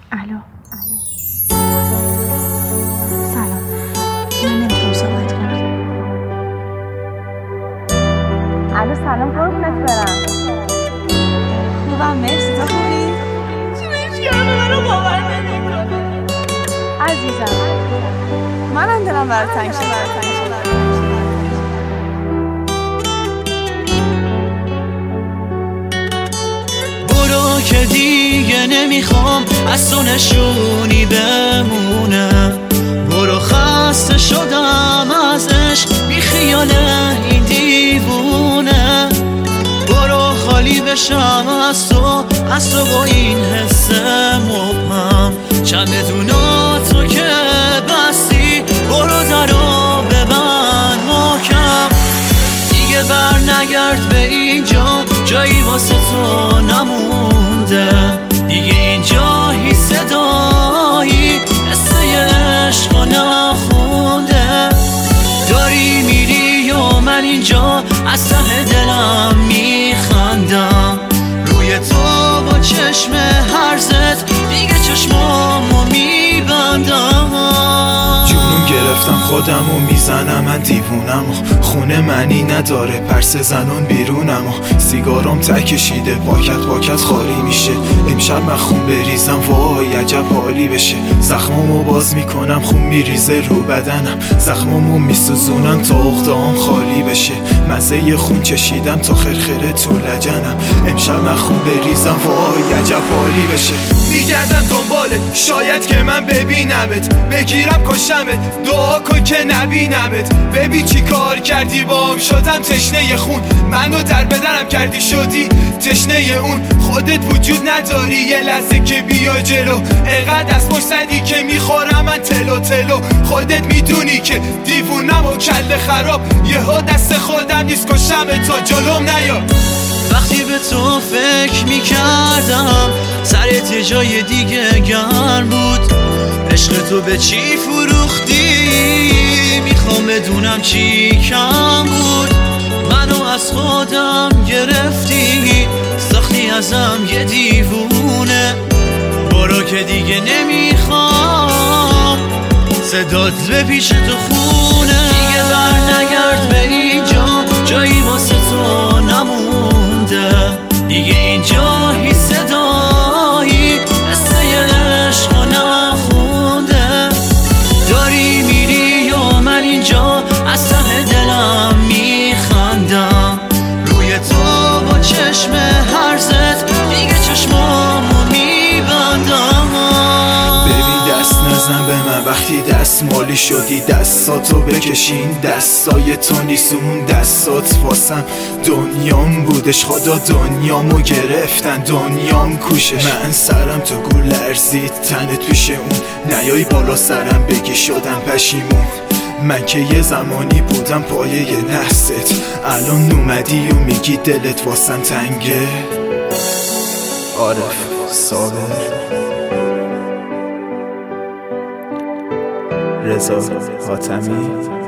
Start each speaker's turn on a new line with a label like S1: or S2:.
S1: الو. سلام. من نمیتونم صحبت کنم.
S2: الو سلام قربونت برم. خوبم مرسی. تو خوبی؟
S1: هیچ منو باور نمیکنه.
S2: عزیزم منم دلم برات تنگ شد.
S3: برو که دیگه نمیخوام از تو نشونی بمونم. برو خسته شدم از عشق بی خیال این دیوونه. برو خالی بشم از تو با این حس مبهم. چمدونا تو که بستی برو درو ببند محکم. دیگه بر نگرد به اینجا جایی واسه تو نمونده. دیگه اینجا هیچ صدایی قصه عشق نخونده. داری میری و من اینجا از ته دلم میخندم. روی تو با چشم هرزت دیگه چشمامو میبندم.
S4: جونم گرفتم خودمو میزنم، من دیوونم و خونه منی نداره، پرس زنون بیرونم و سیگارم ته کشیده، پاکت خالی میشه. امشب من خون بریزم وای عجب حالی بشه. زخمامو باز میکنم خون میریزه رو بدنم، زخمامو میسوزونم تا عقده‌ام خالی بشه. مزه خون چشیدم تا خرخره تو لجنم، امشب من خون بریزم وای عجب حالی بشه. میگردم دنبالت شاید که من ببینمت، بگیرم کشمت، دعا کن که نبینمت. ببین چی کار کردی بام، شدم تشنه خون، منو در بدنم کردی شدی تشنه اون. خودت وجود نداری یه لحظه که بیا جلو، اینقدر از پشت زدی که میخورم من تلو تلو. خودت میدونی که دیوونم و کله خراب، یهو دست خودم نیست کشم تا جلوم نیا.
S3: وقتی به تو فکر میکردم سرت یه جای دیگه گرم بود. عشق تو به چی فروختی میخوام بدونم چی کم بود. منو از خودم گرفتی ساختی ازم یه دیوونه. برو که دیگه نمیخوام صدات به پیش تو خونه. دیگه بر نگرد به اینجا جایی واسه تو نمونده. دیگه اینجا هیچ صدایی قصه عشق نخونده. داری میری و من اینجا از ته دلم میخندم. روی تو با چشم هرزت دیگه چشمامو میبندم.
S4: ببین دست نزن به من وقتی دست مالی شدی، دستاتو بکشین دستای تو نیست اون دستات واسم دنیام بودش. خدا دنیامو گرفتن دنیام کوشش. من سرم تو گول لرزید تنت پیش اون، نیای بالا سرم بگی شدم پشیمون. من که یه زمانی بودم پایه نحست، الان اومدی و میگی دلت واسم تنگه. عارف صابر، رضا حاتمی.